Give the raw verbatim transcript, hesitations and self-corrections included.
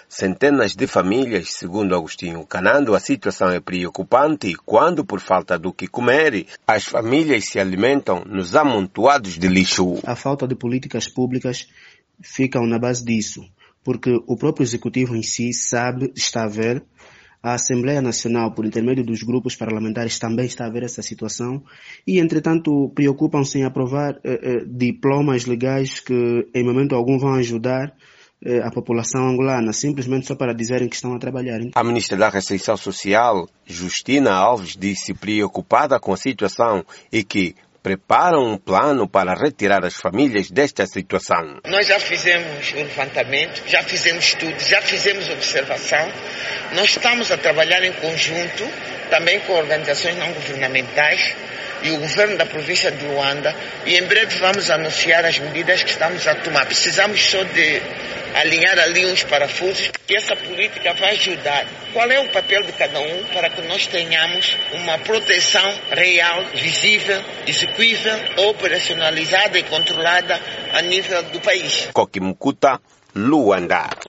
centenas de famílias. Segundo Agostinho Canando, a situação é preocupante quando, por falta do que comer, as famílias se alimentam nos amontoados de lixo. A falta de políticas públicas fica na base disso, porque o próprio Executivo em si sabe, está a ver, a Assembleia Nacional, por intermédio dos grupos parlamentares, também está a ver essa situação e, entretanto, preocupam-se em aprovar eh, eh, diplomas legais que, em momento algum, vão ajudar eh, a população angolana, simplesmente só para dizerem que estão a trabalhar. A ministra da Reinserção Social, Justina Alves, disse preocupada com a situação e que preparam um plano para retirar as famílias desta situação. Nós já fizemos o levantamento, já fizemos estudos, já fizemos observação. Nós estamos a trabalhar em conjunto, também com organizações não governamentais e o governo da província de Luanda, e em breve vamos anunciar as medidas que estamos a tomar. Precisamos só de alinhar ali uns parafusos, e essa política vai ajudar. Qual é o papel de cada um para que nós tenhamos uma proteção real, visível, execuível, operacionalizada e controlada a nível do país? Coquimucuta, Luanda.